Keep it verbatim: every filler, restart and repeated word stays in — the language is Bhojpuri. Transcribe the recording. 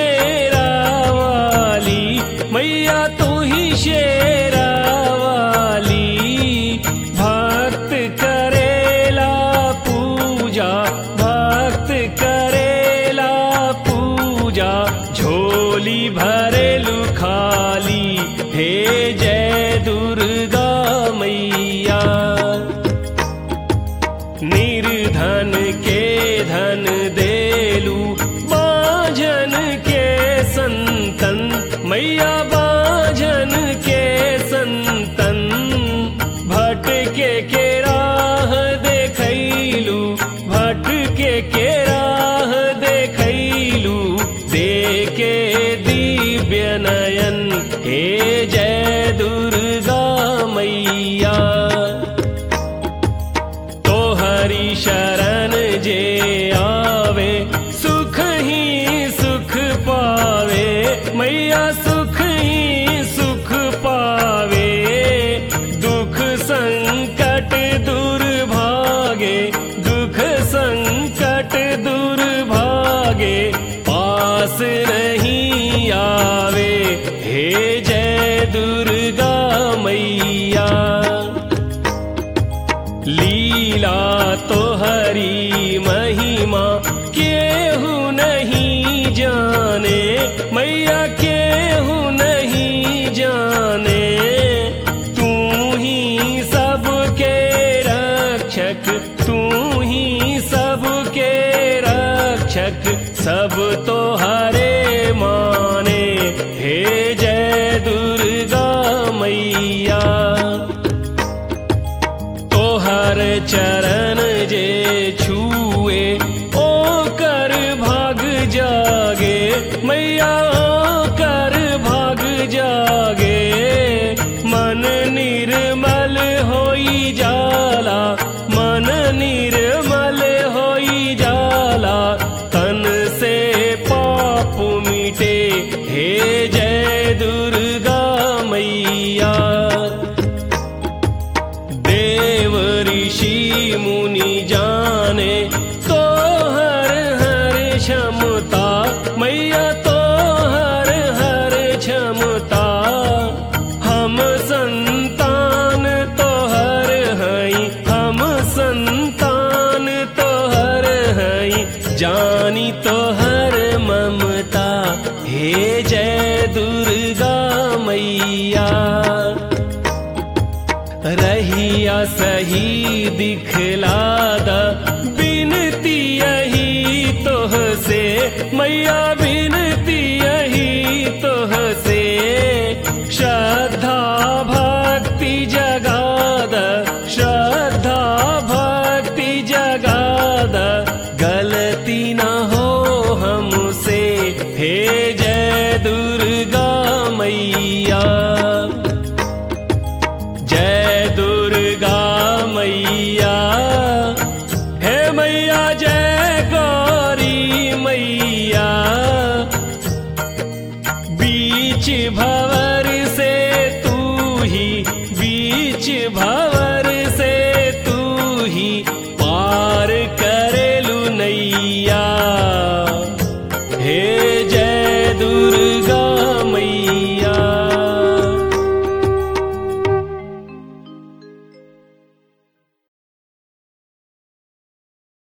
शेरा वाली, मैया तू ही शेरा वाली। भक्त करेला पूजा, भक्त करेला पूजा, झोली भरेलु खाली, हे जय दुर्गा मैया। निर्धन के धन देलू, बाझन के संतन, मैया बाझन के संतन। भटके के राह देखैलू, भटके के राह देखैलू, देके दिव्य नयन, हे जय दुर्गा मैया। तोहरी शरण जे आवे, सुख ही सुख पावे, मैया सुख ही सुख पावे। दुख संकट दूर भागे, दुख संकट दूर भागे, पास नहीं आवे, हे जय दुर्गा मैया। लीला तोहरी महिमा केहू नहीं जाने, मैया केहू नहीं जाने। तू ही सबके रक्षक, तू ही सबके रक्षक, सब तोहरे माने, हे जय दुर्गा मैया। तोहर चरण जे छुए, ओ कर भाग जागे, मैया ओ कर भाग जागे। मन निर्मल होई जाला, मन निर्मल होई जाला, तन से पाप मिटे, हे जय दुर्गा मैया। देव ऋषि मुनि जाने, तोहर हर क्षमता, मैया तोहर हर क्षमता। हम संतान तोहर हई, हम संतान तोहर हई, जानी तोहर ममता, हे जय दुर्गा मैया। रहिया सही दिखलादा, बिनती यही तोह से, मैया बिनती यही तोह से। श्रद्धा भक्ति जगादा, श्रद्धा भक्ति जगादा, गलती न हो हमसे, हे जय दुर्गा मैया। जय दुर्गा मैया, हे मैया जय गौरी मैया। बीच भंवर से तू ही, बीच भंवर से तू ही, पार करेलु नैया, हे जय दुर्गा।